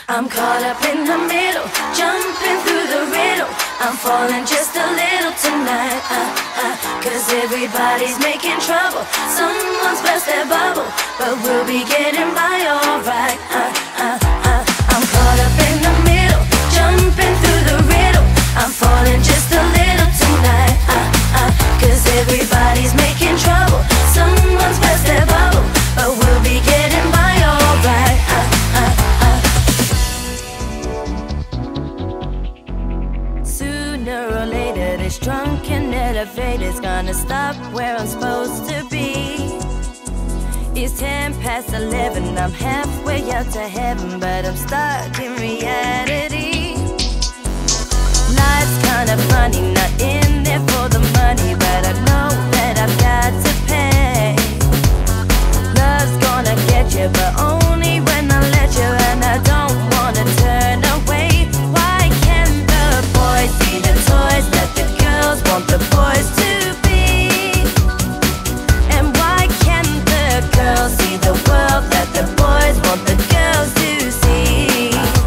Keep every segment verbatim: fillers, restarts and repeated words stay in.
I'm caught up in the middle, jumping through the riddle. I'm falling just a little tonight, uh, uh, cause everybody's making trouble. Someone's burst their bubble, but we'll be getting by alright, uh, uh, uh. I'm caught up in the middle, jumping through the riddle. I'm falling just a little tonight, uh, uh, cause everybody's making trouble. Someone's burst their bubble, but we'll be getting by alright, uh, uh, uh. Sooner or later, this drunken elevator's gonna stop where I'm supposed to be. It's ten past eleven, I'm halfway out to heaven, but I'm stuck in reality. Life's kinda funny, not in there for the money, but I know that I've got to pay. Love's gonna get you, but only when I let you, and I don't wanna turn away. Why can't the boys see the toys that the girls want the boys to be? And why can't the girls see the world that the boys want the girls to see?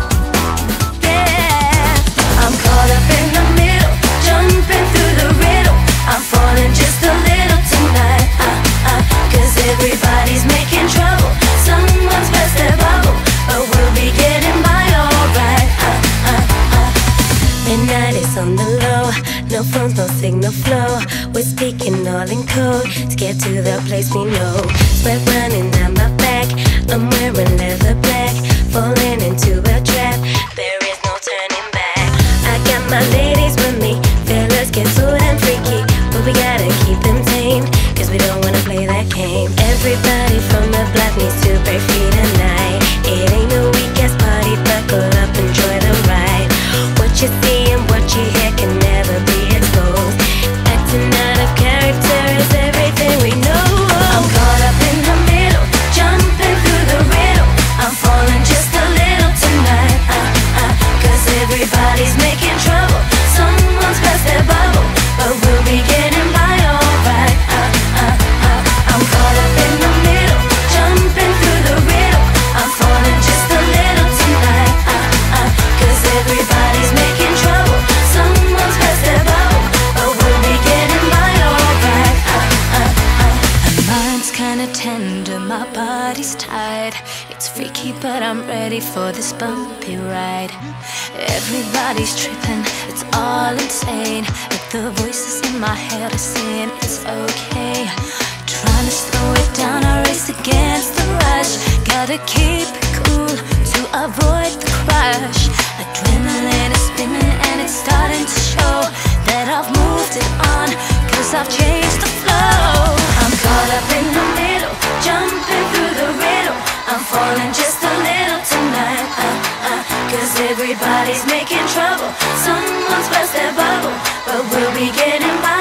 Yeah, I'm caught up in the middle, jumping through the riddle. I'm falling just a little tonight, uh, uh, cause everybody's making trouble. Someone's burst their bubble, but we'll be getting by alright, uh, uh, uh. Midnight is on the low, no phones, no signal flow. We're speaking all in code, to get to the place we know. Sweat running down my back, I'm wearing leather black, falling into a trap, there is no turning back. I got my ladies with me, fellas get so damn freaky, but we gotta keep them tame, cause we don't wanna play that game. Everybody from the block needs to break free tonight. It ain't no weak-ass party, buckle up, enjoy the ride. What you see and what you hear can never be exposed. Acting out of character is everything we know. I'm caught up in the middle, jumping through the riddle. I'm falling just a little tonight, uh, uh, cause everybody's making trouble. Someone's burst their bubble, but we'll be getting by alright, uh, uh, uh. I'm caught up in the middle, jumping through the riddle. I'm falling just a little tonight, uh, uh, cause everybody's making trouble. Someone's burst their bubble, but we'll be getting by alright, uh, uh, uh. My mind's kinda tender, my body's tired. It's freaky, but I'm ready for this bumpy ride. Everybody's tripping, it's all insane, but the voices in my head are saying it's okay. Trying to slow it down, I race against the rush. Gotta keep it cool to avoid the crush. Adrenaline is spinning and it's starting to show that I've moved it on, cause I've changed the flow. I'm caught up in the middle, jumping through the riddle. I'm falling just a little tonight, uh, uh, cause everybody's making trouble. Someone's burst their bubble, but we'll be getting by